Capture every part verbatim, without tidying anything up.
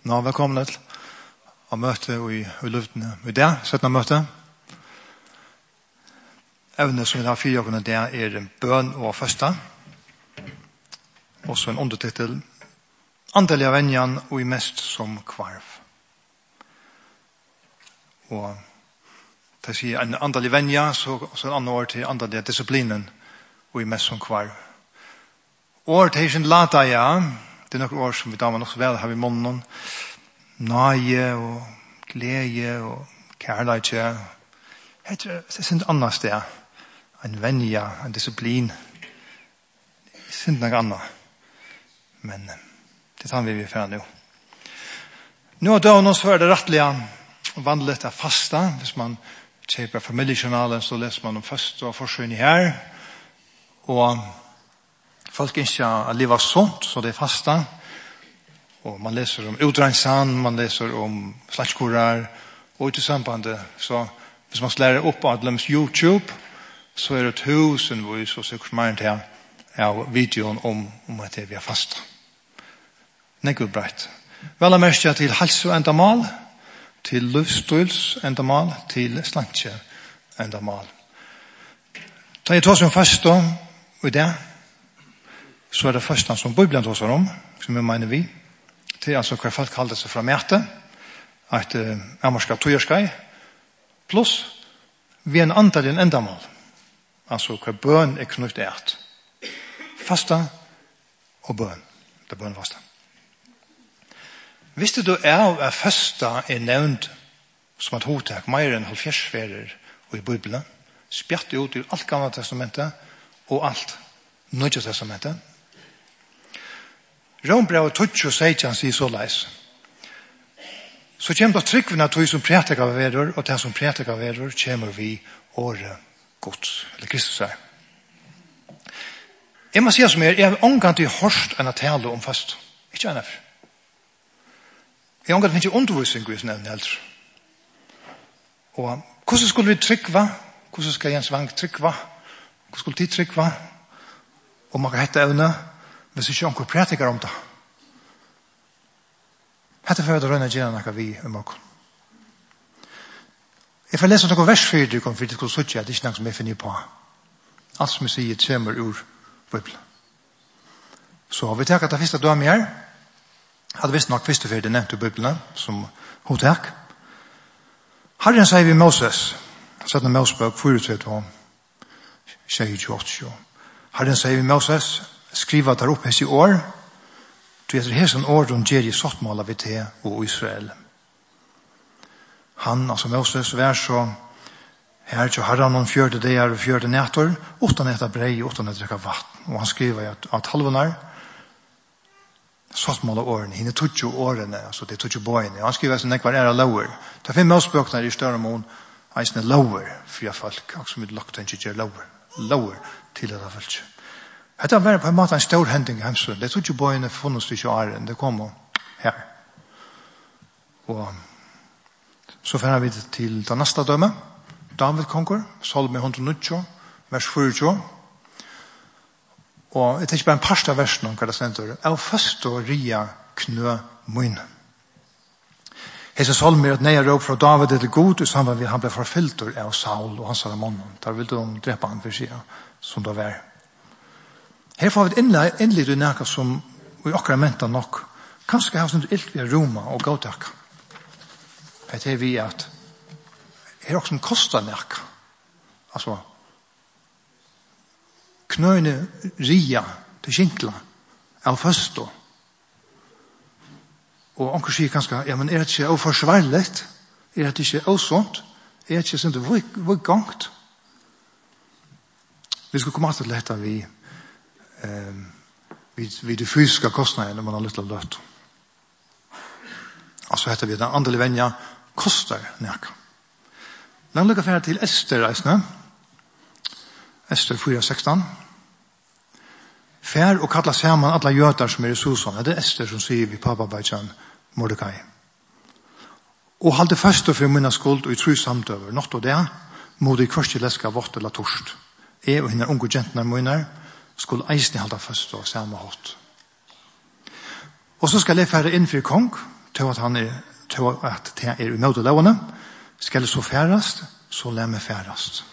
Nå, velkommen til å møte i, i luftene i det, syttende møte. Evnet som vi har fire årene det er bøn og første. Også en undertitel. Andelig av venjan og i mest som kvarv. Og det sier en andelig venja, så, så en annen år til andelig disiplinen og i mest som kvarv. År til sin lata, ja. Det er noen år som vi damer også vel har i munnen. Nøye og glede og kærlighet. Det er ikke annet sted. En venja, en disiplin. Det er ikke noe annet. Men det tar vi vi for nå. Nå er det så er det rettelig vanlig å faste. Hvis man kjøper familiejournalen, så leser man om først og forsøgning her. Og folk ikke har livet sånt, så det er faste. Og man leser om utrensan, man leser om slagskurar, og ut i sambandet. Så hvis man slår opp av deres YouTube, så er det tusenvis og sikkert mer enn det av videoen om, om at vi er faste. Nekkur breit. Vel er merket til helseendamal, til livsstilsendamal, til slankje-endamal. Da jeg tar som faste, og i det, så er det første som Bibelen tar seg om, som jeg mener vi. Det er altså hva folk kaller seg fra mæte, et uh, amerskap tøyerskai, pluss vi er en antall en endamål. Altså hva bøn er knytt ert. Fasta og bøn. Det er bøn fasta. Visste du er at fasta er nevnt som et hotek mer enn halvfjersferer og i Bibelen, spjatt ut i alt gamle testamentet og alt Nødje testamentet. Rombrevet tjugo seijan sier så leis. Så kommer det tryggvene tog som prætik av verder, og det som prætik av verder kommer vi året Guds, eller Kristus er. Jeg må si som er, jeg har omgang til hørst enn å tale om fast. Ikke enn efter. Jeg har omgang til ikke undervisning hvis nevne eldre. Og hvordan skulle vi tryggva? Hvordan skal Jens Wang tryggva? Hvordan skulle de tryggva? Og man kan hette evne hvis ikke onker prætikar om det. Hette for å røyne gjerne noe vi i morgen. Jeg får lese noen vers for dere, for det skulle suttje at det ikke er noe som jeg finner på. Alt som jeg sier kommer ur Bibelen. Så har vi takket det første døme her. Hadde visst nok første for det nevnte Bibelen, som hun takk. Herren sier vi Moses, satt en Mosebøk, forutsatt om tjueåtte. Herren sier vi Moses, skriva der opp hos i år, du heter hesen år om Jerry sottmål av te og Israel. Han, altså Moses, vær så her til herren om fjørte deir og fjørte nætter, utan etter brei, utan etter drekka vatten. Og han skriver at, at halvene sottmål av årene, henne tutsi årene, altså det tutsi bøyene. Og han skriver at nekvar er lower. Det finner Mosebøkene i større mån, eisne lower, fria folk, og som vi lagt den ikke gjør lower. Lower til det da folk. Dette var på en måte en stor hending i Hemsund. Det tog ikke bøyene funnet ikke åren. Det kom her. Og så finner vi til det neste dømme. David konger, Salme one hundred nineteen, vers tjuefire. Og det er ikke bare en parst av versen, hva det stender. «Av først og ria knø munn». Hese Salme er et nøye råp fra David etter god, i samband med han ble forfylt av Saul og hans av mannen. Der vil de drepe han for siden, som det var. Her får vi et innlitt i nækka som vi akkurat mentar nok kanskje har sånt ilt via Roma og gåtakka. Det er vi at her også kostar nækka. Altså knøyne ria til kinkla av førstå. Og onker sier kanskje, ja, men er det ikke oforsvarligt? Er det ikke osånt? Er det ikke sånn det var gongt? Vi skal komme til dette vi Um, vid, vid de fysiska kostnaderna när man har lite lött. Alltså heter vi den andliga vänja kostar näka. Låt oss gå till Ester reisne. Ester four sixteen. Fär och kalla samman alla jötar som är i Susan. Det är Ester som säger vi pappa Bajjan Mordecai. Och hållde fast för mina skuld och i tru samtöver. Något av det modig kvart läska vart eller torst. Är och hinner unga gentna munnar skulle eisne halda fast og samme hatt. Og så skal jeg fære inn for kong, til at han er, til at det er i møte lovene, skal det så færast, så lær meg færast.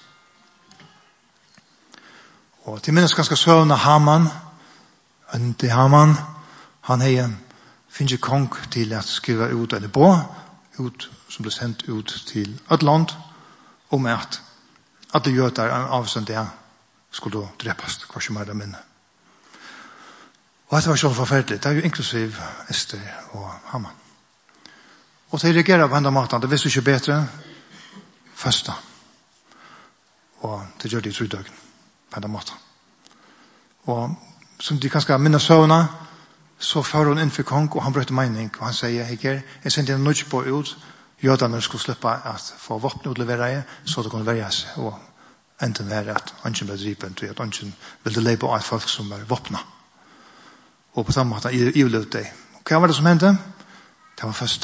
Og til minnes ganske søvn av Haman, og til Haman, han er finner kong til at skrive ut, eller på, ut, som ble sendt ut til Ødland, om at alle jøder av sånn det skulle drepas, hva som er det minne. Og dette var så forferdelig, det er jo inklusiv Esther og Haman. Og de reagerer på enda maten, det visste ikke bedre, første. Og det gjør de i trudøkken, på enda maten. Og som de kanskje minne søvnene, så fører hun inn for kong, og han brøtte mening, og han sier, Heger, jeg sendte en nødvendig på ut, jødene skulle slippe at få våpen utlevere, så det kunne være seg, og enten være at ønsken ble dripen, og at ønsken ville leve av et folk som var våpnet. Og på samme måte, jeg ulevde det. Og hva var det som hendte? Det var første.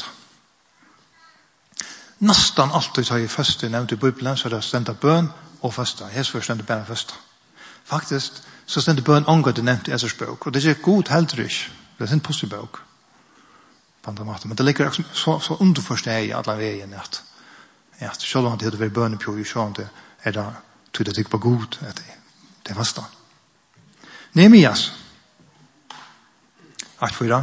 Nesten alltid så har jeg første nevnt i Bibelen, så er det stendt bøn og første. Jesus først stendt bare første. Faktisk, så stendt bøn omgått nevnt i Esers bøk, og det er ikke god heller ikke. Det er en positiv bøk. På andre måter. Men det ligger så, så underforstått i alle veien at, at selv om det hadde vært bønne på, så er det tog det ikke på god. Det, det er første. Nehemias. Art fyra.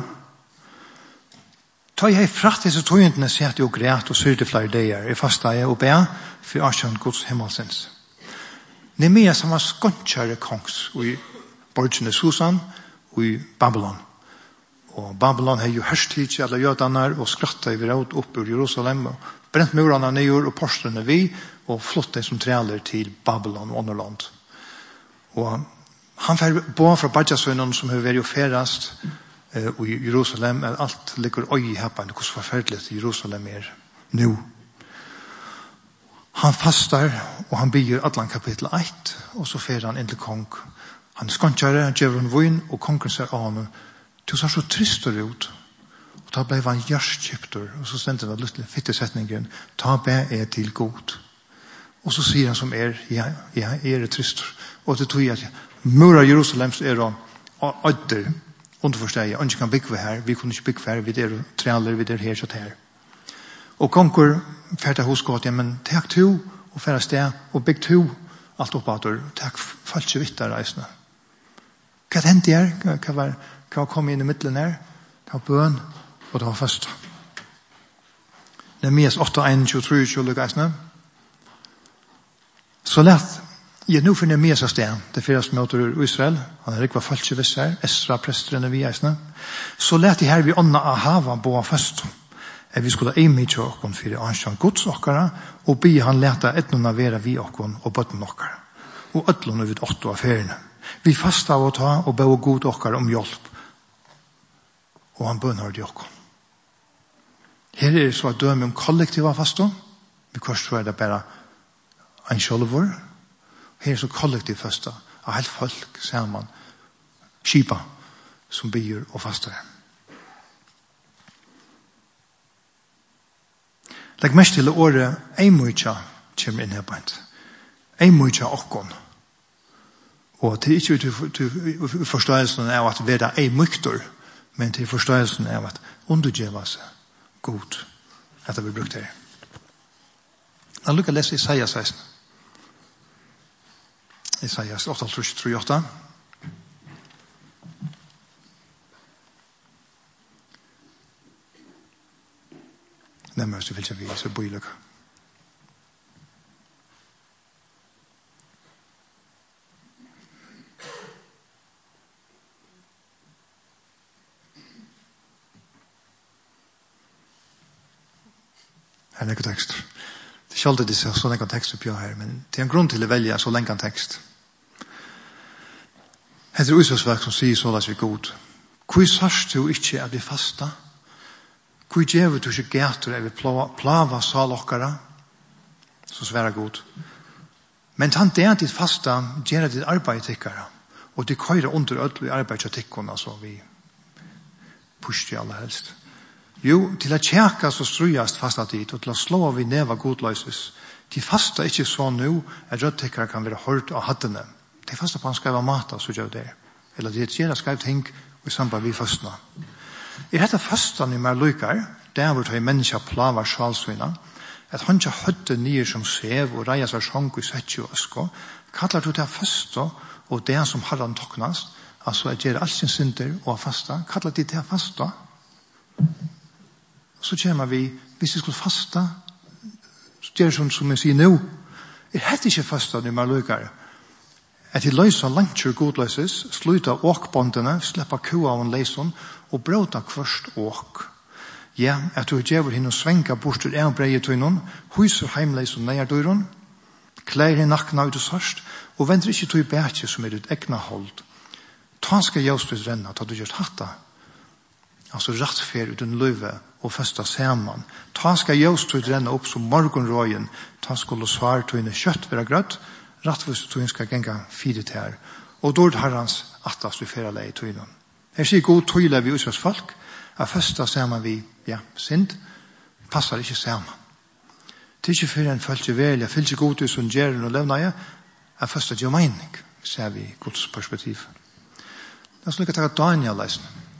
Ta jeg fratt disse togentene sett jo græt og syrte flere dager i fasta jeg og be for Asjan Guds himmelsens. Nehemias han var skåndkjære kongs i borgene Susan og i Babylon. Og Babylon har jo hørstid til alle jødene og skrattet i råd opp ur Jerusalem og brent murene ned og porslene vi og flottet som trealer til Babylon og Underland. Og han får bo fra Badjasønnen som har vært jo ferast og i Jerusalem er alt ligger øye i heppen hvordan forferdelig Jerusalem er nå. Han fastar og han bygger Atlan kapittel ett og så fer han inn til kong. Han skåndkjære, han gjør en vun og kongen ser av ham. Det ser så trist ut. Og da ble han hjertkjøpter og så stendte han litt fittesetningen ta be er til god. Og så sier han som er ja, ja, er det trist. Og det tog jeg at mura Jerusalems er og ødder underforstår jeg, ønsker kan bygge her, vi kunne ikke bygge her, vi er trealer, vi er her, så her. Og konger færte hos godt, ja, men takk to, og færre sted, og bygg to, alt oppater, takk falt ikke vitt der reisende. Hva hendte her? Hva var, hva var kommet inn i midtelen her? Det var bøn, og det var først. Nehemias åtte, en, tjuetre, tjue, reisende. Så lett, ja, nu for Nehemias av sted, det fyrast møter Israel, han er ikke var falske visser, Esra, presterne, vi eisene. Så lett de her vi ånda av hava på først, at vi skulle eime til åkken for ansjan gods okkara, og be han leta etnona vera vi åkken og bøtten okkara, og øtlån vid åtte av feriene. Vi fasta av å ta og be god okkara om hjelp, og han bønner de åkken. Her er det så at døme om kollektiva fasta, vi kors så er det bare en sjølvor. Her er så kollektiv fasta, av helt folk sammen, skipa som byr og fastar. Legg mest til året eimutja kommer inn her på en. Eimutja okkon. Og det er ikke til forståelsen av at vi er eimuktor, men til forståelsen av at undergjeva seg god. Dette vi brukt her. La lukka lese Isaiah seksten. Isaiah åtte, tre, åtte. Nemmer oss til vilja vi, så bøy lukka. Her er nekka tekst. Det er ikke alltid disse så lenge tekst oppi her, men det er en grunn til å velge så lenge tekst. Hette er Israelsverk som sier så las vi god. Hvor sørst du ikke at vi fasta? Hvor gjør du ikke gæter at vi plava salokkara? Så svære god. Men han det er ditt fasta, gjør ditt arbeid tikkara. Og det køyrer under ødelig arbeid til tikkene, så vi pusher aller helst. Jo, til å tjeka så strujast fasta dit, og til å slå vi neva godløses. De fasta ikke så nå, at rødtikkere kan være hørt av hattene. De fasta på han skriva mata, så gjør det. Eller de gjør skriva ting, og i samband vi fastna. Er dette fastan i mer lykar? der hvor de mennesker plavar sjalsvina, at han ikke høtte nye som sev og reier seg sjong i setje og øsko, kallar du det fasta og det som harran toknast, altså at gjør alt sin synder og fasta, kallar de det fasta. Så kommer vi, hvis vi skulle fasta, så gjør det som, som jeg sier nå, er det ikke fasta når man lykker, at de løser lancher godløses, sluta åkbåndene, slipper kua av en leison, og bråta kvørst åk. Ja, at du gjør henne svenka bort ur en breie tøynon, huser heimleis og neier døyron, klær henne nakna ut og sørst, og venter ikke tøy bætje som er ut egna hold. Ta skal jævstøys renna, ta du gjør hatta. Altså rattfer ut en løyve og festa saman. Ta skal jævstøys renna opp som morgonrøyen, ta skulle svar tøyne kjøtt vera grøtt, rattvis tøyne skal genga fire tær, og dård herrans atlas du fyrra lei tøynon. Her sier god tøyle vi Israels folk, at festa saman vi, ja, synd, passar ikke saman. Det er ikke fyrir en følge vel, jeg fyllt ikke god ut som gjeren og levnaie, at festa gjør mening, ser vi i Guds perspektiv. Det er slik at jeg har Daniel leisen.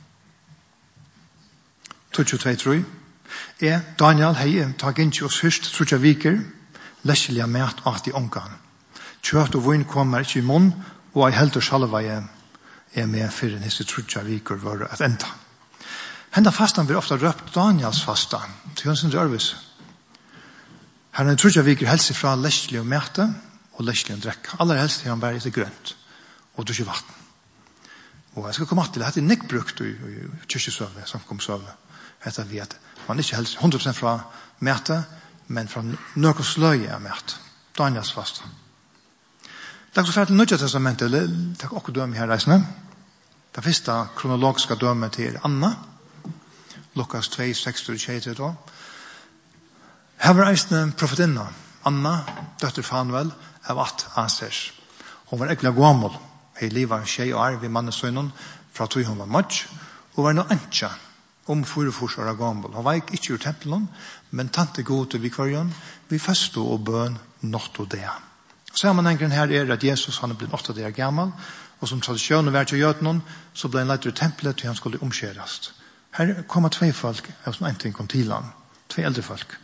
tjueto tror jeg. Er Daniel hei, tag ikke oss først, trutja viker, leskelige mat at i omgang. Kjøtt og vun kommer ikke i munn, og jeg heldur sjalva jeg er med fyrir nisse trutja viker var et enda. Henda fastan blir ofta røpt Daniels fasta, til hans rørvis. Her er en trutja viker helst fra leskelige mate og leskelige drekk. Aller helst er han bare etter grønt, og dusje vatten. Og jeg skal komme til det, dette er nekkbrukt i kyrkjesøvne, samkomsøvne. Dette vi at man ikke helst hundre prosent fra mate, men fra nøk og sløye av mate. Daniels fasta. Det er også ferdig nødja testamentet, det er også døme her reisende. Det første kronologiske døme til Anna, Lukas to, seks og tjue. Her var reisende profetinna, Anna, døtter Fanuel, av at Asers. Hun var ekkelig gammel. Hei livet tjej og er ved mannesøgnen fra tog hun var møtt, og var noe anka om forefors år av gammel. Hun var ikke ur tempelen, men tante gode vi kvarjon, vi festo og bøn nått og det. Sammenhengen her er at Jesus han er blitt åtta der gammel, og som tradisjonen vært til jøden, så ble han leit ur tempelet til han skulle omskjerast. Her kommer tve folk, som en ting kom til han, tve eldre folk.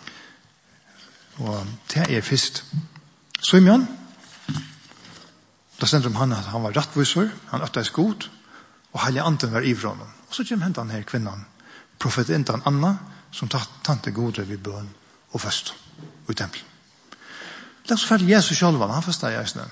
Og det er først Simeon. Da stender om han at han var rattvisor, han øttes god, og heilig anden var i vronen. Og så kommer hentan her kvinnan, profetintan Anna, som tante gode vid bøn og fest og i tempelen. Det er så ferdig Jesus sjálvan, han festet i eisene.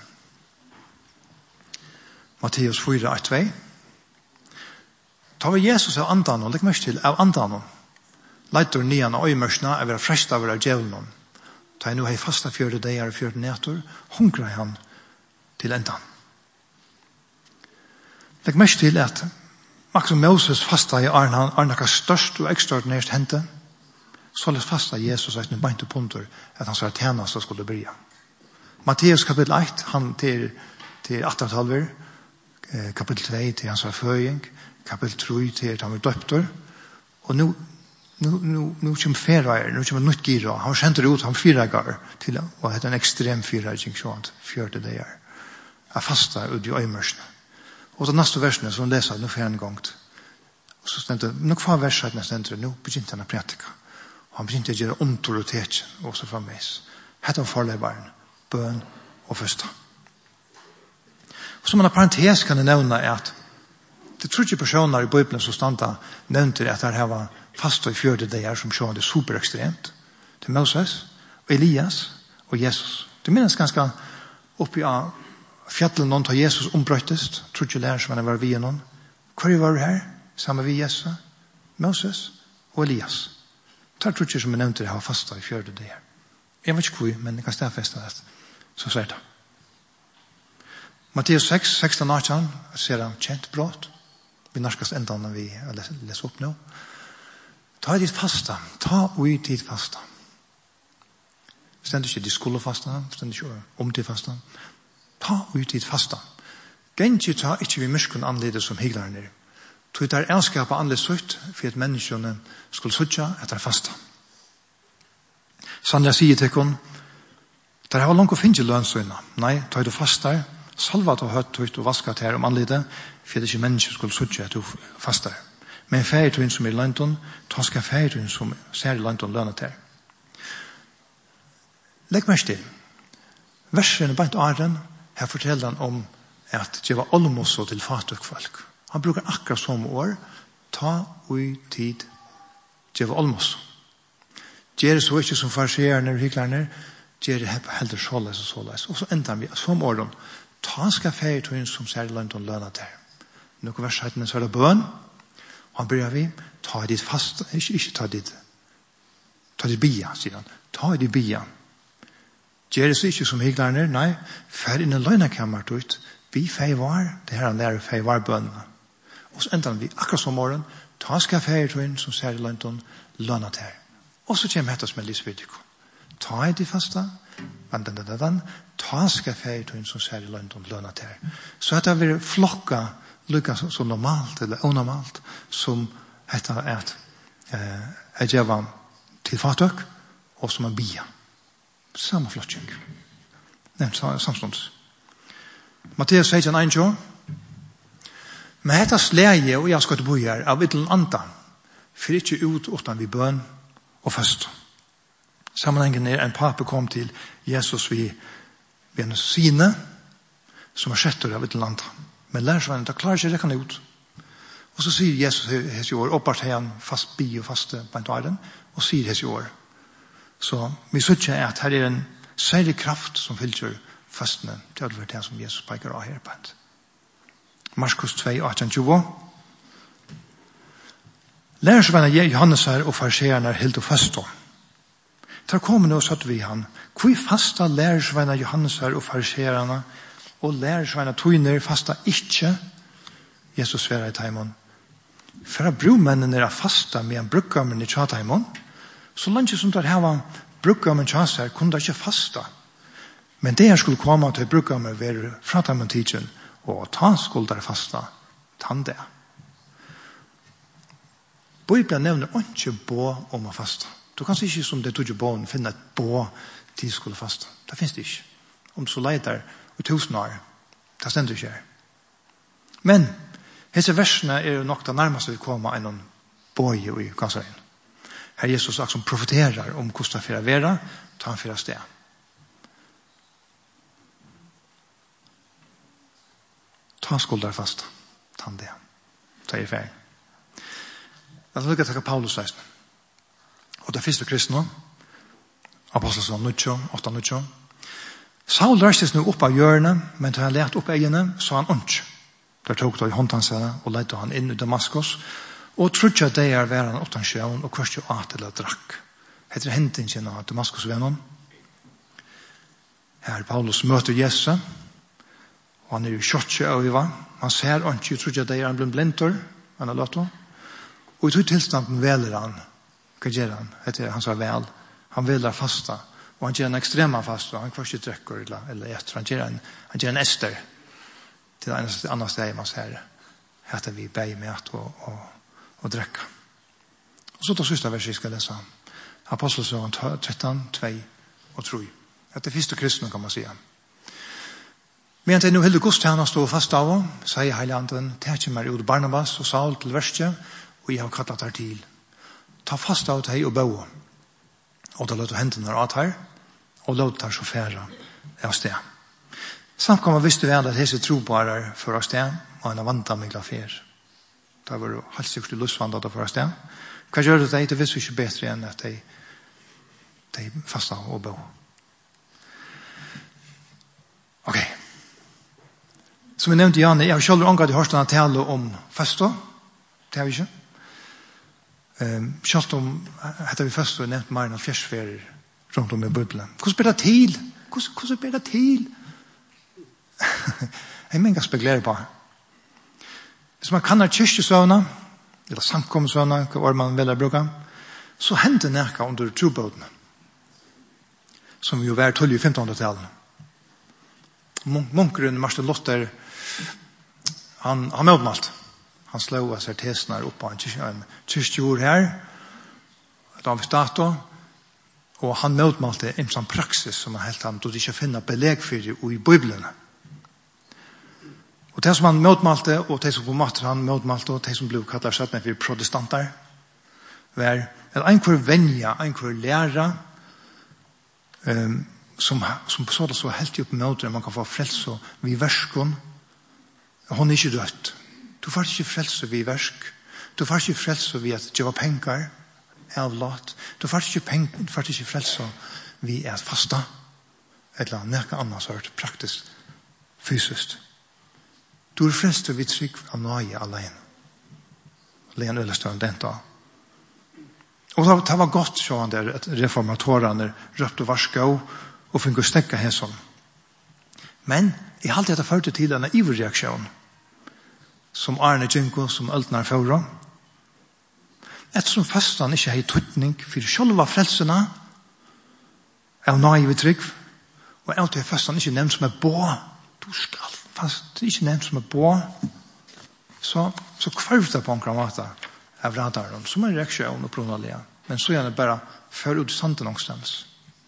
Matteus fire, ett, två. Ta vi Jesus av andan, og legg mest til av andan, leitur nian og øymørsna, er vera frest av vera djevelen. Ta jeg nu hei fasta fjörde deir og fjörde netur, hungrar han til endan. Legg mest til at Max Moses fasta i Arna, Arnaka størst og ekstraordinært hente, så lest fasta Jesus et nødbeinte punkter at han sa at tjenest skulle bryja. Matteus kapitel ett, han til, til attentalver, eh, kapitel två til hans føying, kapitel tre til han var døptor, og nu nu nu nu kommer ferveier, nu kommer nytt gira, han kjente ut, han fyragar til, og det er en ekstrem fyraging, sånt, fjørte det er, er fasta ut i øymørsene. Og så neste versene, så leser jeg, nå får jeg en gang. Og så stendte, nå kvar versene stendte, nå begynte han å prætika. Og han begynte å gjøre autoritet, og så framveis. Hette var forleveren, bøn og første. Og som en parentes kan jeg nevne at det tror ikke personer i Bibelen som standa nevnte at det her var fast og i fjørde det her som sjående superekstremt til Moses og Elias og Jesus. Det minnes ganske oppi av fjallet noen til Jesus ombrøttest, tror ikke lærer som han var via noen. Hvor var det her? Sammen med Jesus, Moses og Elias. Det tror ikke som jeg nevnte det her var fast og i fjørde det her. Jeg vet ikke hvor, men jeg kan stedfeste det. Så sier det. Matteus seks, seksten og atten, ser han kjent brått. Vi narskast enda når vi leser opp nå. Ta ditt fasta. Ta ui ditt fasta. Stendt ikke de skulle fasta. Stendt ikke om ditt fasta. Ta ui ditt fasta. Gengi ta ikke vi myskun anledes som higlaren er. Tog der elskap anledes sutt for at menneskene skulle sutja etter fasta. Sannlig sier til kun der har langt å finne lønnsøyna. Nei, ta du fastar salva til høtt og vaskat her om anledes for at ikke mennesker skulle sutja etter fastar. Men færgetøyen som er i London, ta skal færgetøyen som ser i London lønne til. Legg mest til. Versen på et åren, her forteller han om at det var almoso til fatøk folk. Han bruker akkurat som år, ta ui tid, det var almoso. Gjør det så ikke som farsierne og hyklerne, gjør det heller såleis og såleis. Og så ender vi, som åren, ta skal færgetøyen som ser i London lønne til. Noen vershetene så er det bøn, han börjar vi, ta ditt fast, ikke, ikke ta ditt, ta ditt bia, sier han. Ta ditt bia. Gjør det så ikke som hygglarner, nei, fær inn i løgnekammeret ut, vi fei var, det her han lærer fei var bønene. Og så ender vi, akkurat som morgen, ta skal feiretøyen som ser i løgnen, lønne til. Og så kommer dette som er livsvirdigo. Ta ditt fasta, men den, den, den, ta skal feiretøyen som ser i løgnen, lønne til. Så at det blir flokka, lukka så normalt eller onormalt som heter at eh, er djeva til fatøk og som er bia. Samme flottsjeng. Nevnt samstånds. Matteus seksten ein. Men hetta sleie og jeg skal til bojer av ytterlig anda for ikke ut utan vi bøn og fest. Sammenhengen er en pape kom til Jesus vi ved en sine som er setter av ytterlig anda. Men lærersvennen, da klarer ikke rekkene ut. Og så sier Jesus hese i år, oppart han fast bi og faste på en tåren, og sier hese i år. Så vi synes at her er en særlig kraft som fylker fastene til at det er som Jesus peker av her på et. Markus to, eighteen twenty. Lærersvennen Johannes her og fariseerne er helt og faste. Der kommer nå satt vi han. Hvor fasta lærersvennen Johannes her og fariseerne og lærersvennen tøyner fasta ikke Jesus svære i taimon. For at brumennene er fasta med en brukkammen i tjataimon, så langt som der heva brukkammen tjasar kunne det ikke fasta. Men det skulle komme til brukkammen ved frataimon tidsen, og ta skulle der fasta tann det. Bibelen nevner ikke bå om å fasta. Du kan ikke som det tog i båen finne et bå til skulle fasta. Det finnes det ikke. Om du så leiter og tusen år, det stender ikke her. Men disse versene er jo nok det nærmeste vi kommer enn noen bøye i gansøyen. Her Jesus som profeterer om hvordan det fyrer være, ta han fyrer sted. Ta skulder fast, ta han det. Ta i ferie. Jeg vil lukke til Paulus seisen. Og det første kristne, Apostelsson Nutsjo, åtta Nutsjo. Saul røstes nå opp av hjørnet, men da han lærte opp egene, så han ånds. Der tok det i håndtansene og leite han inn i Damaskus, og trodde at det er vært han åttan sjøen, og kvart jo at eller drakk. Etter hentingen av Damaskus-vennen. Her Paulus møter Jesus, og han er jo kjøttet av Iva. Han ser ånds, og trodde at det er han blir blinter, han har lagt. Og i tog tilstanden veler han, hva gjør han? Etter han sa vel, han veler fasta, og han gjør en ekstrema fasta, han kvart ikke drekker eller, eller etter, han gjør en, han gjør en ester, til en annen sted man ser heter vi beg med at og, og, og drekke. Og så da siste verset jeg skal lese. Apostelsøren tretton, two og three. Det er første kristne, kan man si. Men det er nå hele godstjene stå fast av, sier Heilanden, det er meg ut Barnabas og Saul til verset, og jeg har kattet her til. Ta fast av deg og bøe. Og da låter hendene av her, og låter sjåfære av sted. Samt kan man visste vel at hese trobarer for oss det, og han har vantet med glafer. Det var jo helt sikkert lustvandet for oss det. Hva gjør det? Det visste ikke bedre enn at de, de fasta og bo. Ok. Som jeg nevnte, Janne, jeg har selv omgått i hørstene tale om festa. Det har vi ikke. Um, selv om heter vi festa, nevnt mer enn fjersferer rundt om i Bibelen. Hvordan blir det til? Hvordan, hvordan blir det til? Jeg mener spekulerer på. Hvis man kan ha kyrkjesøvna, eller samkommensøvna, hva var man vil bruke, så hender det noe under trobåtene, som jo var tolv i femtenhundretallet. Munkeren Marsten Luther, han har møtmalt. Han slår av seg tesene oppe på en kyrkjord her, et av stato, og han møtmalte en sånn praksis som han helt han, då de ikke finner belegg for det i Bibelen. Og Og det som han motmalte, og det som på mater han motmalte, og det som ble kallet satt med for protestanter, var at en hver venja, en hver lærer, um, som, som så det så helt opp med man kan få frelse vid verskon, hun er ikke rødt. Du får ikke frelse vid versk. Du får ikke frelse vid at gjøre penger, avlat. Du får ikke, peng, du får ikke frelse vid at fasta, eller noe annet sort, praktisk, fysisk. Du er frelst vid trygg av nøye alene. Alene eller større den da. Og det var godt så han der, at reformatorene røpte varska og fikk å stekka hensom. Men jeg halte dette førte til en iverreaksjon, som Arne Djinko, som Øltnar Fåra. Ettersom fastan ikke har tøtning for sjølva frelsene, av nøye vid trygg, og alt er fastan ikke nevnt som er bå. Du skal fast, det er ikke nevnt som er bå. Så, så kvarvt det på en måte av radaren, som er reaksjon og pronalia. Men så er det bare før ut sanden någonstans.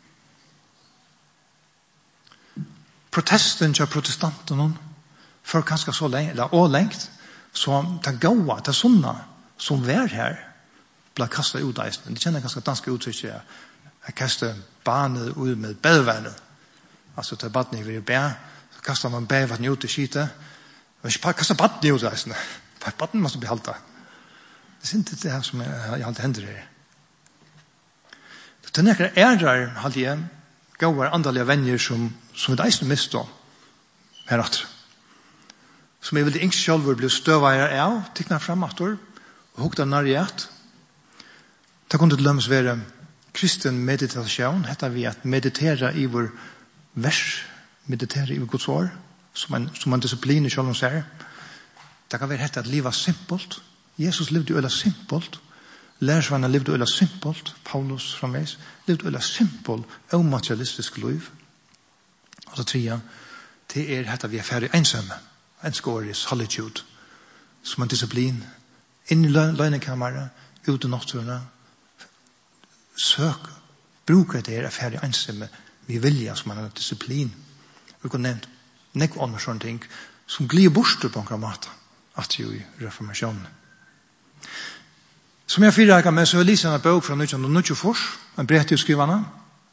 Protesten til protestantene for kanskje så lenge, eller å lengt, så det gåa, det sånne som var her, ble kastet ut av eisen. Det kjenner ganske danske uttrykk, jeg kastet barnet ut med bedvannet. Altså til barnet i bæ, så kastet man bedvannet ut i skytet. Men ikke bare kastet barnet ut av eisen. Barnet måtte bli halta. Det er ikke det her som jeg alltid hender her. Det er nekker ærer, hadde jeg, gåar andalige venner som, som vi eisen mistet her etter. Som jeg ville ikke selv bli støveier av, tikkene frematter, og hukte nærgjert. Det kunne til lømmes være kristen meditasjon, heter vi at meditere i vår vers, meditere i vår Guds år, som en, som en disiplin i selv om sier. Det kan være hette at livet er simpelt. Jesus levde jo øyla simpelt. Lærersvannet levde øyla simpelt. Paulus framveis levde øyla simpelt, omaterialistisk liv. Og så tredje, det er hette vi er ferdig ensomme. En skår i solitude, som en disiplin. Inn i løgnekammeret, ut i natturene, søk, bruker det er ferdig ensomme, vi vilja som en disiplin. Vi kan nevnt nekv andre sånne ting, som glir bort på en grammat, at jo i reformasjonen. Som jeg fyrer med, så er Lisa en bok fra nitton nittiofyra, en brev til skriverne,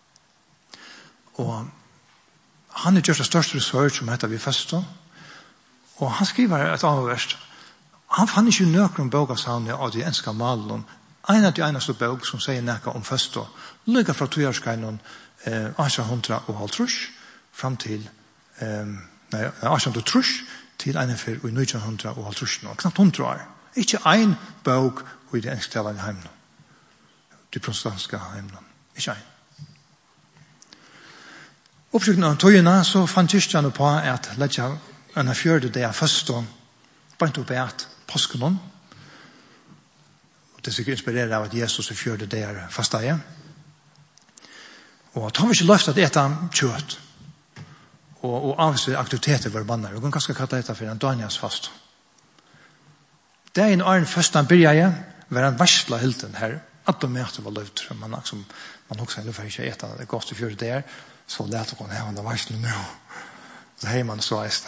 og han er gjort det største research som heter Vi Festo, og han skriver et avverst. Han fann ikke nøkron bøk av savnet av de enska malen. En av de eneste bøk som sier nekka om Festo, lykker fra togjørskeinen eh, Asja hundra og halvtrus, fram til eh, nei, Asja hundra trus, til enefyr og nitton hundra og halvtrus, knapt hundra år. Ikke en bøk i det ensktalende heimene. De protestantiske heimene. Ikke en. Oppskykken av tøyene, så fant kyrkjene på at letja en fjørde det er først og bare ikke opp at påsken og det er sikkert inspireret av at Jesus er fjørde det er først av og tar vi ikke løft at det er kjøtt og, og avviser aktiviteter var banner. Vi kan kanskje kalle dette for en Daniels fast. Det er en åren først han begynner jeg var en varsla hilden her at de møter var løft man, liksom, man også er for ikke etter det er godt i fjørde det er så lett å kunne ha en varsla nå så hei man så eist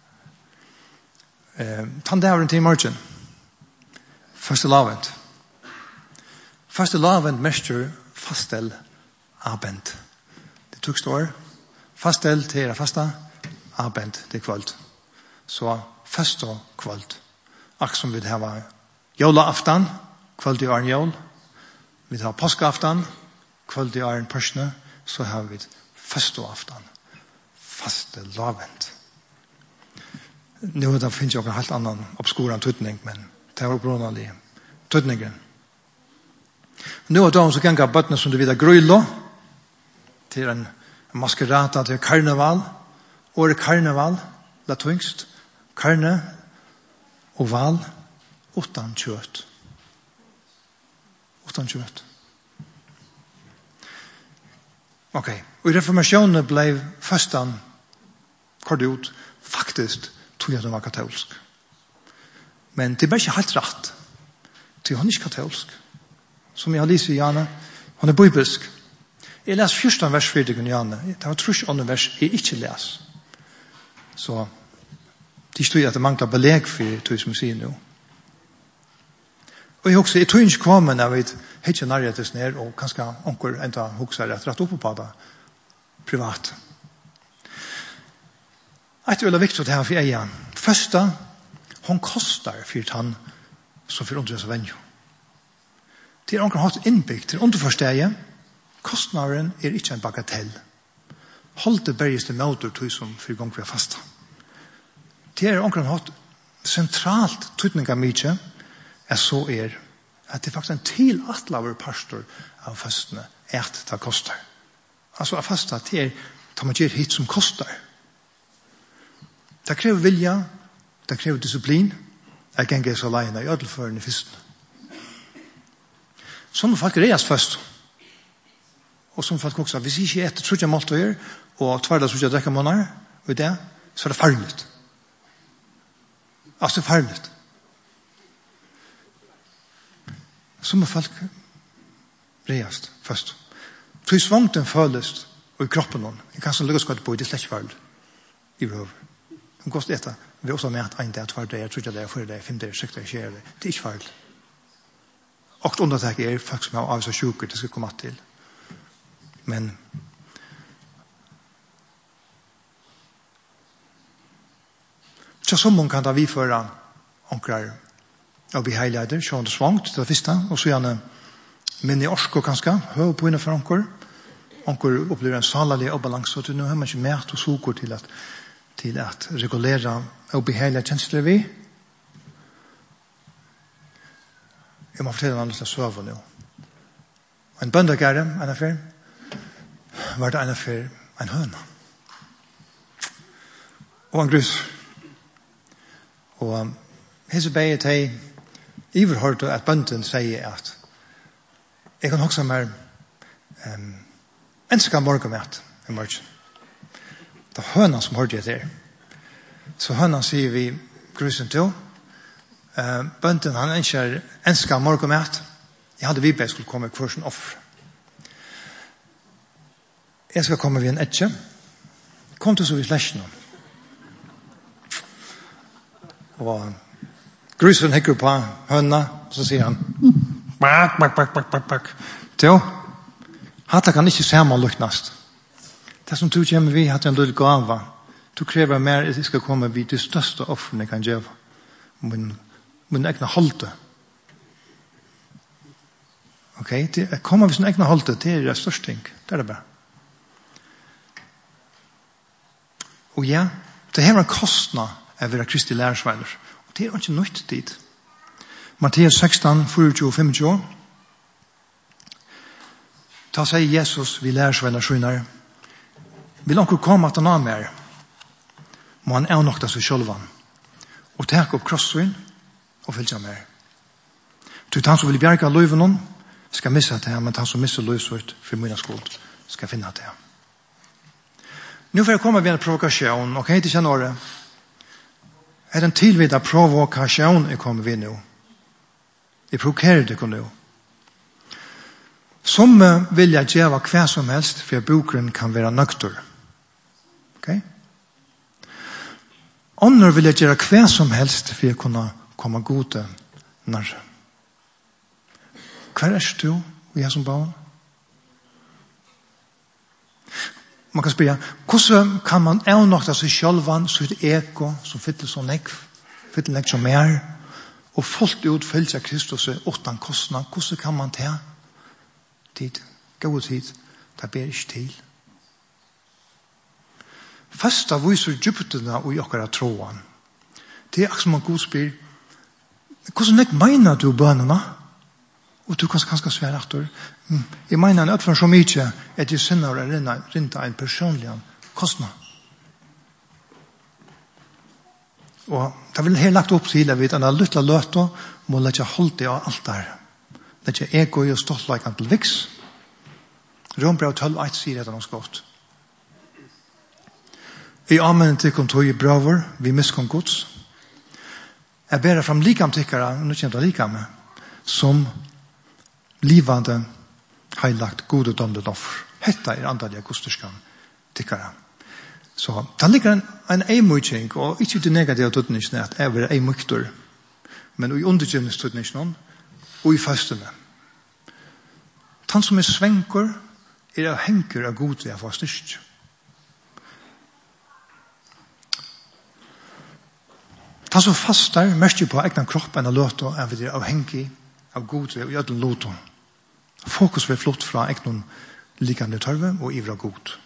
Uh, Tann dævren til morgen. Første lavent. Første lavent mester fastel abend. Det tog står. Fastel til er fasta. Abend til kvöld. Så fast og kvöld. Akk som vi har jolaaftan. Kvöld i åren jol. Vi har påskaaftan. Kvöld i åren pørsne. Så har vi fast og aftan. Faste lavent. Nu det finns ju en helt annan obskuran tydning, men det var brunali tydningen. Nu är det så ganga bötna som du vidar gryllo till en maskerata till karneval. Och karneval, latvingst, karne och val utan kött. Utan kött. Okej, okay. Och reformationen blev förstan kort ut faktiskt tog jeg at hun var katolsk. Men det er bare ikke helt rett. Til hun er ikke katolsk. Som jeg har lyst i Janne, hun er bibelsk. Jeg leser fjorten vers fyrtig i Janne. Det var trus andre vers jeg ikke les. Så Det står ju att det manglar belägg för det som vi säger nu. Och jag också, jag tror inte kommer när vi hittar närheten ner och kanske onkel ända huxar rätt rätt upp på det privat. Att det är viktigt att det här för igen. Första, hon kostar för han som för undres av vänjo. Det är onkel har inbyggt till underförståelse. Kostnaden är inte en bagatell. Håll det bergeste motor till som för gång för fasta. Det är onkel har centralt tydninga mycket är så är att det faktiskt en till att lava pastor av fastna att det kostar. Alltså att fasta till tar man ger hit som kostar. Det kräver vilja, det kräver disciplin. Jag kan inte så lejna i ödelfören i fyrsten. Som folk reas först. Och som folk också, hvis ikke etter trutja måltøyer, og tverda trutja drekka måneder, og det, så er det farligt. Altså farligt. Som folk reast først. Så i svangten føles, og i kroppen noen, jeg kan så lykkes godt på, det er slett ikke farligt. I røver. Hun koster etter, vi også med at en dag, tverda dag, trutja dag, fyra dag, fem dag, seks dag, skjer det. Det er ikke farligt. Og undertak er folk som har av seg sjuker, det skal komme til. Men så som man kan ta vi för onklar och bli heilader, så det svangt till det första, och så gärna men i orsko kanske, hör på innan för onklar. Onklar upplever en salalig obalans, så nu har man inte mätt och soker till att, till att regulera och bli heilade känslor vi. Jag må fortelle en annan slags söver nu. En böndagare, en affär, var det en affär, en höna. Og en grus. Og hese beie til iverhørte at bønden sier at jeg kan også mer um, ønske morgenmæt i morgen. Det er høna som hørte jeg til. Så høna sier vi grusen til. Uh, bønden han ønsker ønske morgenmæt. Jeg hadde vi bare skulle komme hver sin offer. Jeg skal komme ved en etje. Kom til så vi slasjen om. Og grusen hekker på hønna, så sier han bak, bak, bak, bak, bak, bak. Jo, hatt kan ikke se man luknast. Det som du kommer vi, hatt en lille gava. Du krever mer at jeg skal komme vid det største offerne jeg kan gjøre. Min, min egne holde. Ok, det kommer vi sin egne holde, det er det største ting. Det er det bare. Og ja, det her er kostnad av å være Kristi lærersveiler. Og det er ikke nødt dit. Matteus sexton, fyrtio og femtio. Ta seg Jesus, vi lærersveiler skjønner. Vil onker komme at han har mer, må han avnokta seg selv og ta opp krossvinn og fylle seg mer. Så han som vil bjerke løyven noen, skal missa det, men han som misser løyvsvart for min skuld, skal finne det. Nu får jag komma med en provokation. Och inte känna det. Är den tillvida provokation jag kommer vid nu. Jag provokerar det nu. Som vill jag göra kvar som helst för att bokren kan vara nöktor. Okej? Okay? Andra vill jag göra kvar som helst för att kunna komma goda när. Kvar är du och jag som barn? Man kan spela, hvordan kan man avnokta seg sjølvan, så et ego, som fyller så nekv, fyller nekv som mer, og fullt ut fyller seg Kristus utan kostnad, hvordan kan man ta tid, god tid, det ber ikke til. Fasta viser djuptene og jokkara troen. Det er akkurat som man god spyr, hvordan nekv mener du bønene? Og du kan kanskje svære etter. Jeg mener en utføren så mye at jeg sinner å rinne en personlig kostnad. Og det vil helt lagt opp til at vi denne lytte løte må lette holde det av alt der. Lette ego og stoltleikene til viks. Rombrev tolv ett sier det noe godt. I amen til kontor i braver, vi miskom gods. Jeg ber fram likam tikkere, nå kjent jeg likam, som livande heilagt gode domlet offer. Hetta er andalige kosterskan tikkara. Så det ligger en, en eimutjeng, og ikke det negative tøtningsne at jeg er eimuktor, men i undergjønnes tøtningsne, og i fastene. Han som er svenker, er av henker av god ved å få styrst. Han som fastar, mest på egna kroppen og løte, er vi avhengig av god ved å gjøre den løte. Fokus blir flott fra egna likande tørve og ivra god.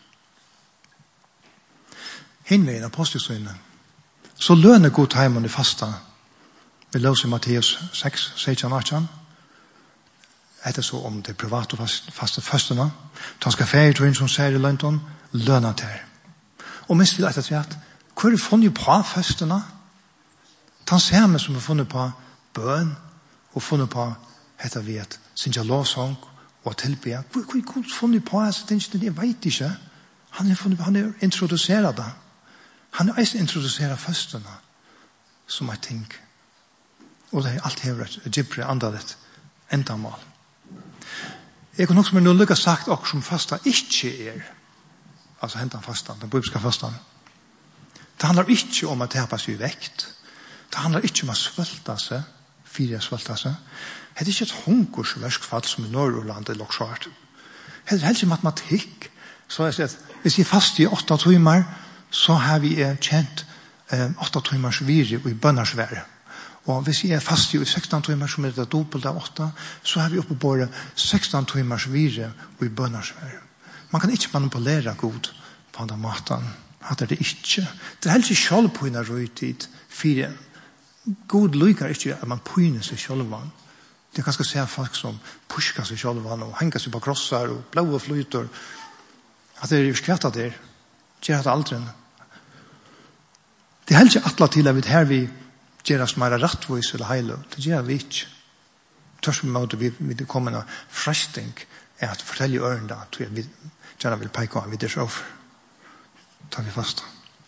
Hinveien apostelsøyne. Så lønner god heimen i fasta. Vi løser Matteus seks, seksten, atten. Etter så om det private faste fastene. Ta skal ferie til en som sier i lønton, lønner til. Og minst vil etter at, hva er det funnet på fastene? Ta ser meg som er funnet på bøn, og funnet på, heter vi et, sinja lovsang, og tilbe. Hva er det funnet på disse tingene? Jeg vet ikke. Han er funnet på, han er introduseret det. Han er eisen introduseret fastene, som jeg tenker. Og det er alt hever et gybre andalet enda mål. Jeg kan også med noe lykke sagt også som fasta ikke er, altså hentan fastan, den bibelska fastan. Det handler ikke om å tepa seg i vekt. Det handler ikke om å svølta seg, fire svølta seg. Det er ikke et hungersverskfall som i Norrland er loksvart. Det er helst i matematikk. Så jeg sier at hvis jeg er fast i åtta timer, så har vi kjent eh, åtta timers vire i bønnersvære. Og hvis jeg er fast i sexton timer, som er det dobbelt av åtta, så har vi oppe på sexton timers vire i bønnersvære. Man kan ikke manipulere god på den måten. Det er det ikke. Det er helst ikke selv på en røytid. Fire. God lykker ikke at man pøyner seg selv. Det er ganske se folk som pusker seg selv og henger seg på krosser og blå flyter. At det er jo skvært av det. Det er det aldri. Det er helst ikke atla til at vi her vi gjør oss mer rettvis eller heile. Det gjør vi ikke. Tørs med måte vi, vi kommer en fresting er at fortelle øren da, tror jeg vi gjerne vil peke av, vi der så over. Tar vi fast.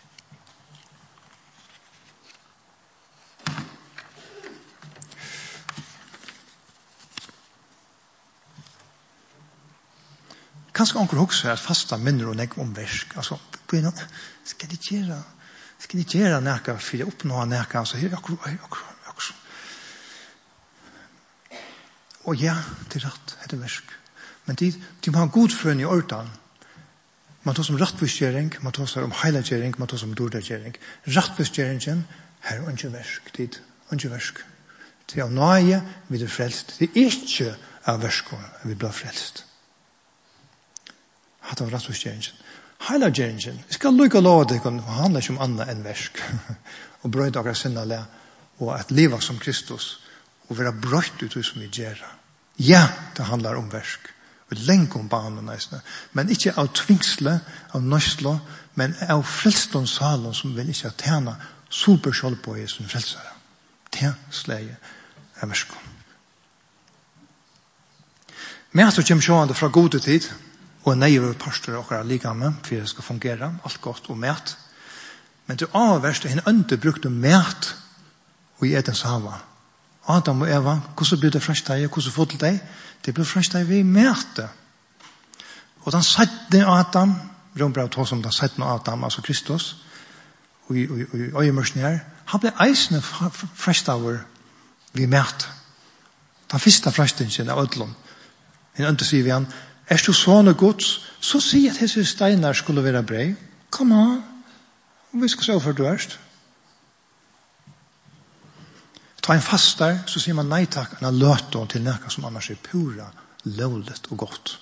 Kanskje onker hokser at fasta minner og negg om versk. Altså, skal de gjøre skal de gjøre nækka for å oppnå nækka? Altså, her er akkurat, akkurat, akkurat. Og ja, det er rett, det er versk. Men de, de må ha god frøn i ordan. Man tar som rettvisgjering, man tar som heilagjering, man tar som dordagjering. Rettvisgjeringen, her er ikke versk, det er ikke versk. Det er av nøye, vi er frelst. Det er ikke av versk, vi blir frelst. Hatt av rettvisgjeringen. Heilagjeringen, jeg skal lykke lov at det kan handle ikke om annet enn versk. Og brøyde akkurat sinne le, og at leva som Kristus, og være brøyt ut som vi gjør. Ja, det handler om versk. Og lenge om banen, men ikke av tvingsle, av nøsle, men av frelstånd salen som vil ikke tjene superskjold på i som frelsere. Det sleie er versk. Men jeg tror ikke om fra gode tid, og nøye pastor og akkurat like med, for det skal fungere, alt godt og mæt. Men det avverste, henne ønte brukte mæt og i Edens hava. Adam og Eva, hvordan ble det frest deg, hvordan fått deg? Det ble frest deg ved mæte. Og den settende Adam, Rombrev tog som den settende Adam, altså Kristus, og i øyemørsen her, han ble eisende frest av ved mæte. Den første frestingen av ødlån. Henne ønte sier vi han, er du sånn og gods, så sier at disse steiner skulle være brei. Kom an, vi skal se for du erst. Ta en fastar, så sier man nei takk, en løte til noe som annars er pura, lovligt og godt.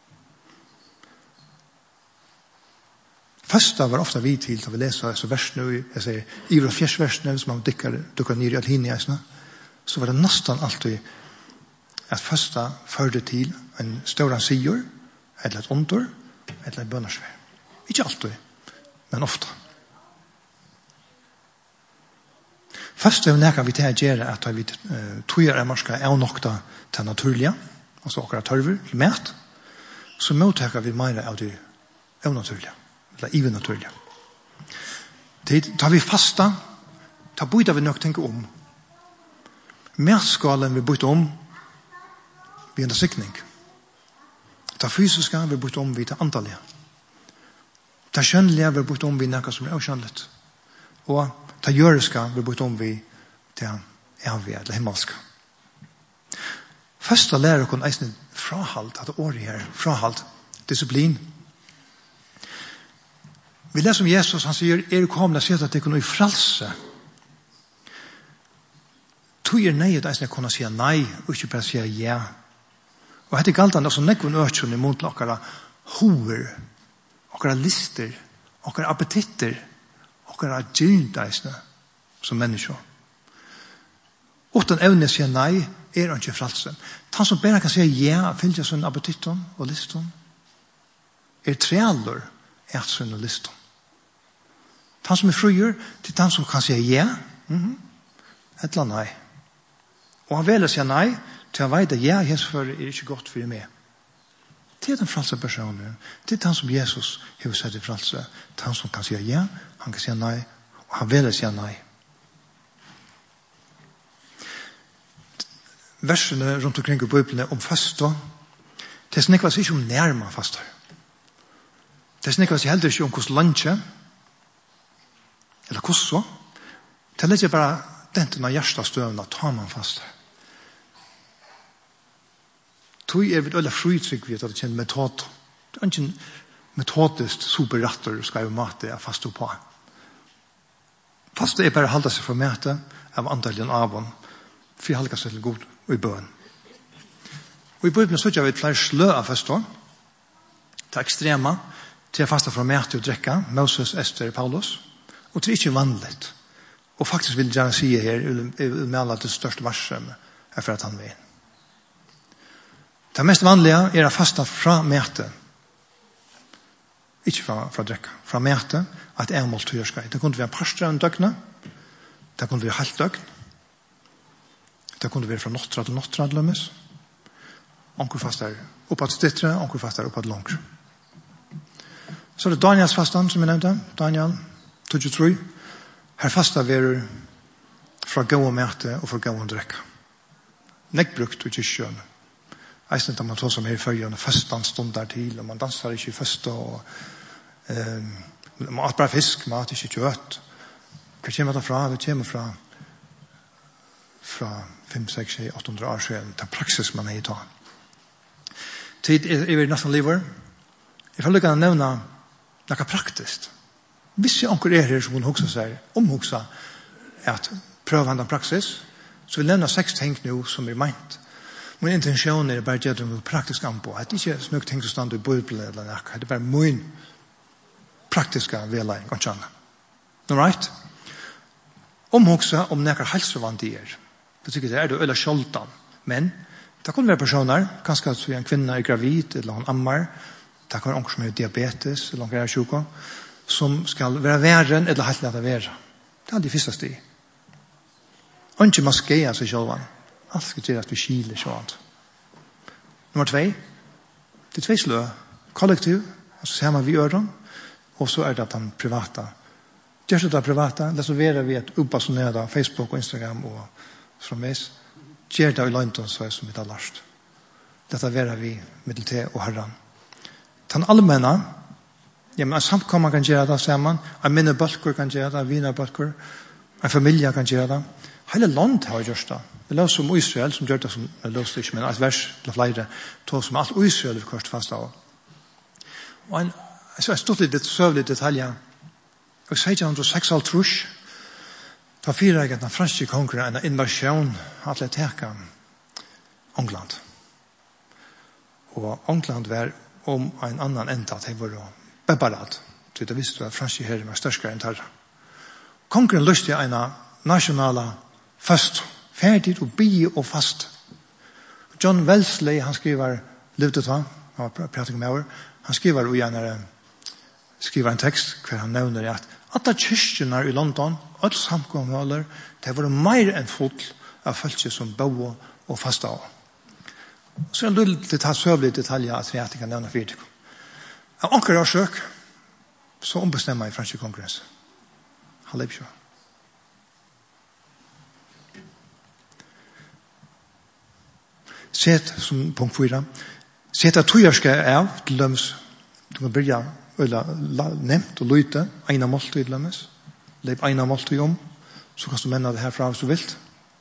Fasta var ofta vid til, da vi leser altså versene, jeg sier, i og fjersversene, hvis man dykker, dykker ned i alhinjeisene, så var det nesten alltid at fasta førte til en større sigur, eller et åndor, eller et bønnersvær. Ikke alltid, men ofta. Fasta er nekka vi til å gjøre at vi tøyer er marska er nokta til naturlige, altså akkurat tørver, mæt, så mottekker vi mer av det unaturlige, eller ivenaturlige. Det tar vi fasta, tar byter vi nok tenke om. Mætskalen vi byter om, vi er en sikning. Det fysiske vi bytter om vi til antallet. Ta skjønnelige vil bort om vi noe som er avskjønnet. Og ta gjøreska vil bort om vi til evige eller himmelska. Først å lære oss eisen frahalt, at året her, frahalt, disiplin. Vi leser om Jesus, han sier, er du kommet og sier at det kunne i fralse. Tog er nei, at jeg kunne si nei, og ikke bare si ja. Og dette galt han også nekven økjøn i mot okkara hover, okkara lister, okkara appetitter, okkara gyldeisene som mennesker. Utan evne sier nei, er han ikke fralse. Han som bare kan si ja, fylgja sånn appetitten og listen, er trealer et sånn og listen. Han som er frugjør, til han som kan si ja, mm-hmm, et eller nei. Og han velger sier nei, til han vet at ja, Jesus er ikke godt for meg. Det er den fralse personen. Det er han som Jesus har sett i fralse. Det er han som kan si ja, han kan si nei, og han velger sier nei. Versene rundt omkring i Bibelen om fasta, det snakkes ikke om nærmere fasta. Det snakkes heller ikke om hvordan lunsje, eller hvordan. Det er ikke bare den av hjertestøvende at tar man fasta. Tog er vi alle frytrykk ved at det kjenner metod. Det er ikke metodisk superratter skal jo mate jeg fasta på. Fasta er bare å holde seg for møte av andelen av ham, for å holde seg til god og i bøen. Og i Bibelen så har vi flere slø av fasta. Det er ekstrema, til å fasta fra møte og drekke, Moses, Esther, Paulus. Og det er ikke vanlig. Og faktisk vil jeg gjerne si her, jeg vil melde det største verset er for at han vil. Det mest vanlige er å fasta fra møte. Ikke fra, fra drekke. Fra møte, at det er målt tøyerskei. Det kunne være parstre av en døgne. Det kunne være halvt døgn. Det kunne være fra nåttra til nåttra lømmes. Onker fast er oppad stittre, onker fast er oppad langre. Så er det Daniels fastan, som jeg nevnte. Daniel, tjuetre. Her fasta verer fra gå og mæte og fra gå og drekke. Nekkbrukt og kyrkjøn. Eisen tar man så som her i førjøen, fastan stund der til, og man danser ikke i fasta, og eh, man bare fisk, man har ikke kjøtt. Hva kommer det fra? Det kommer fra fra fem, seks, åtte hundre år siden. Det er praksis man er i dag. Tid er vi nesten livet. Jeg får lykke å nevne noe praktisk. Hvis jeg anker er her som hun hokser seg, omhokser at prøve han den praksis, så vil jeg nevne seks ting nå som er meint. Min intensjon er bare å gjøre det praktisk anpå. Det er ikke noe ting som stand i Bibelen eller noe. Det er bare min praktiske vedlegg, og ikke annet. All right? Omhokse om noe helsevandier. Det tycker det är det eller skjoltan. Men det kan vara personer, kanske att en kvinna är gravid eller hon ammar. Det kan vara någon som har diabetes eller någon sjuka som ska vara värren eller helt lätt att vara. Det är det första steg. Och inte maskeja sig själva. Allt ska göra att vi skiler sånt. Nummer två. Det är två slö. Kollektiv. Alltså ser man vi gör dem. Och så är det att den privata. Gör det privata. Det så vara vi att uppasonera Facebook och Instagram och från vis. Gör det i London så är som vi har lärt. Detta vara vi med te och herran. Den allmänna. Ja, men samkomma kan göra det, säger man. En minne balkor kan göra det, vina balkor. En familj kan göra det. Hela land har gjort det. Det låter som Israel, som gjør det som det låter ikke, men et vers til flere, tog som alt Israel er kort fast av. Og en, så er stått litt søvlig detaljer. Og sier han til seks halv trus, da fyrer jeg at den franske kongren en invasjon at jeg teker England. Og England var om en annan enda at jeg var bebarat. Så det visste at franske herre var størskere enn tarra. Kongren lyste en nasjonale fast, ferdig og bi og fast. John Wellesley, han skriver livet han var pratet med over, han skriver og gjerne skriver en tekst hvor han nevner at alle kyrkjene i London, alle samkommåler, det var mer enn full av folk som bo og fast av. Så er det litt ta søvlig detaljer at jeg kan nevne fyrt. Av anker og søk, så ombestemmer jeg franske konkurrens. Han lever ikke. Sett som punkt fyra. Sett at tog skal av til døms. Du kan begynne eller nevnt og lyte, ena måltid lemmes, leip ena måltid om, så kan du menna det herfra hvis du vilt.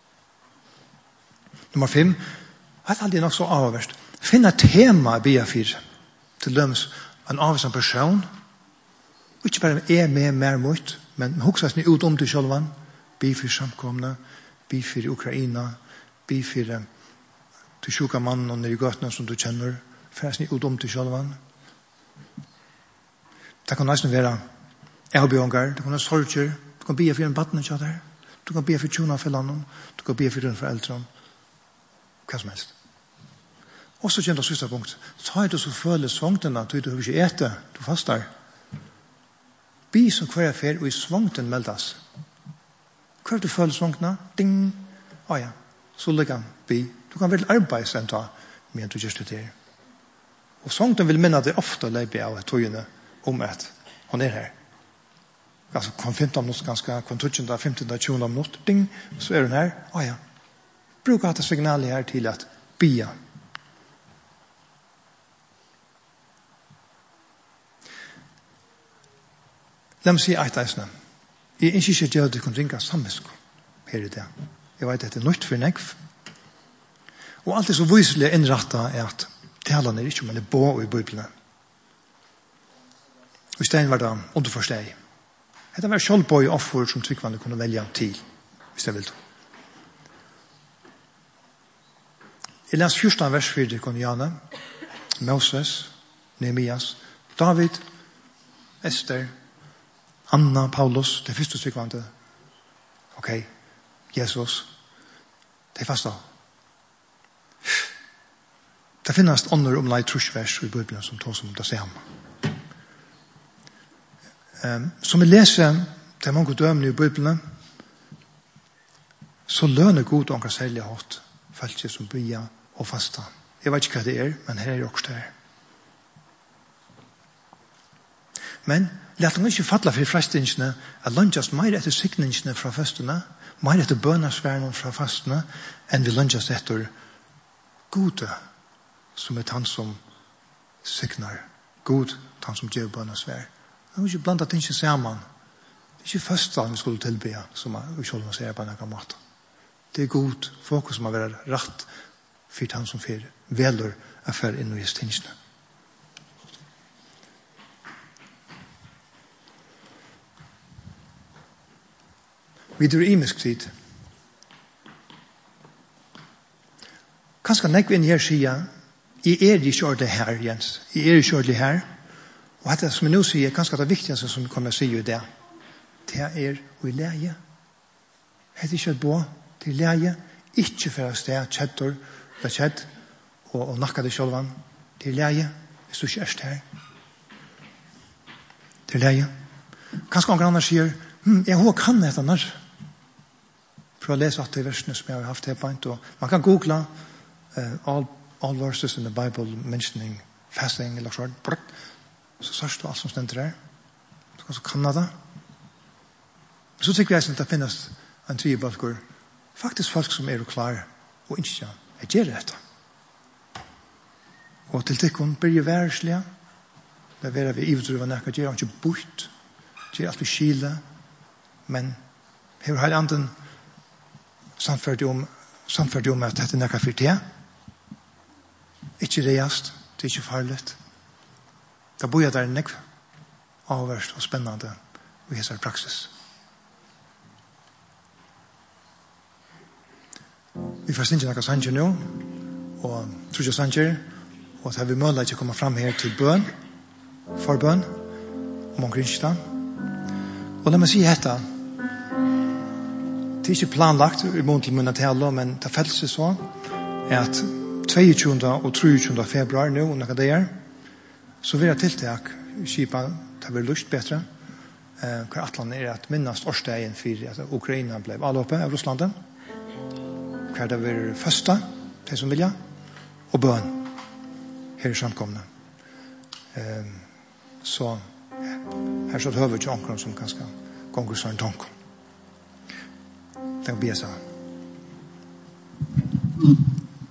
Nummer fem, det er aldri nok så avverst. Finn et tema i bia fire, til døms en avverst person, ikke bare er med mer mot, men hoksa seg ut om til sjølvan, bi for samkomne, bi for Ukraina, bi for til sjuka mannen og nere i gøtene som du kjenner, for seg ut om til sjølvan. Det kan nesten være avbjørnger, det kan være sorger, du kan bia for en badne kjøtter, du kan bia for tjona for landet, du kan bia for den foreldre, hva som helst. Og så kjenner det siste punkt. Så er det så føles svangtene, du har ikke ete, du fastar. Bi som hver er fer, og i svangten meldes. Hva er det føles svangtene? Ding! Å ja, så ligger bi. Du kan vel arbeide sen ta, men du gjør det til. Og svangten vil minne det ofte leipet av togene om at hun er her. Altså, kom femten minutter ganske, kom togene femten til tjue minutter, ding, så er hun her. Å ja, bruk at det signalet her til at bia. La meg si eit eisne. Jeg er ikke gjør at du kan ringe sammensko her i det. Jeg vet at det er nødt for negv. Og alt det så viselig innrettet er at talene er ikke om en bo i Bibelen. Og i stedet var det underforsteg. Det var selv på i offer som tryggvannet kunne velge til, hvis jeg vil. Jeg les første vers for det kunne gjerne. Moses, Nehemias, David, Esther, Anna, Paulus, det første tryggvannet. Ok, Jesus, det er fast da. Det finnes ånder om lei trusvers i Bibelen som tar som det ser ham. Um, som vi leser til mange dømene i Bibelen, så lønner god og særlig hatt følelse som bryr og fasta. Jeg vet ikke hva det er, men her er det også det her. Men let dem ikke falle for frestingsene at lønnes mer etter sikningsene fra festene, mer etter bønasværene fra fastene, enn vi lønnes etter gode, som er han som sikner. God, han som gjør bønasvær. Vi må ikke blanda ting sammen. Det er ikke første vi skulle tilbe, som vi skulle se på en måte. Det er god fokus som har vært rett for han som fyrer veler affær inn i tingene. Vi drar imisk tid. Kanskje nekve inn her sier, jeg er ikke ordentlig her, Jens. Jeg er ikke ordentlig her. Og dette som jeg nå sier, kanskje det viktigste som kan jeg si i det, det er å leie. Det er ikke et bå, det er leie. Ikke for å stå kjettor, det er kjett, og, og nakke det selv. Det er leie, hvis du ikke er her. Det er leie. Kanskje noen andre sier, hm, jeg håper kan dette når. For å lese at det versene som jeg har haft her på en. Man kan google uh, all, all verses in the Bible mentioning fasting eller sånn. Så sørst du alt som stender der. Så kan du kanna det. Så tykker jeg at det finnes en tredje bølger. Faktisk folk som er klare og ikke jeg gjør dette. Og til tikkene blir jeg værslige. Det er vi ivedruven jeg gjør ikke bort. Gjør alt vi skile. Men her har jeg anden samført om, samført om at dette er nekka for det. Ikke reist. Det er ikke farlig. Da bor jeg der nekk avverst og spennende og i hesar praksis. Vi får stinge nekka sanger nå, og trusja sanger, og så har vi mulighet til å komme fram her til bøn, for bøn, om omkring Kristian. Og la meg si dette, det er ikke planlagt i mån til munna tale, men det felles seg så, er at tjueåtte og tjuetre februar nå, og nekka det er, så vil jeg tiltak skipa det blir lyst bedre eh, hva atlan er at minnast årsdagen for at Ukraina ble avlåpet av Russland hva det blir første de som vilja og bøn her i samkomne eh, så her så høver ikke omkring som ganske gonger sånn tank det kan bli seg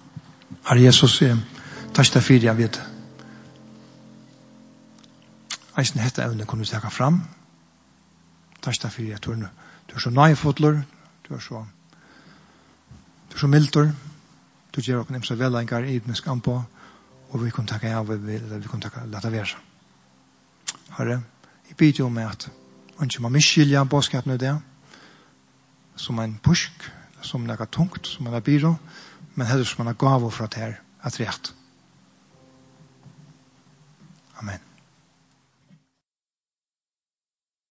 Herre Jesus takk deg for jeg vet eisen hette evne kunne vi teka fram. Takk da for at du er, du er så nøyfotler, du er så, du er så mildur, du gjør oss så velengar i den skam på, og vi kan takke av, vi, vi kan takke lata være. Herre, jeg bidder jo med at man ikke må miskylja bådskapen i det, som en pusk, som noe tungt, som en byrå, men heller som en gav fra det her, at rett. Amen.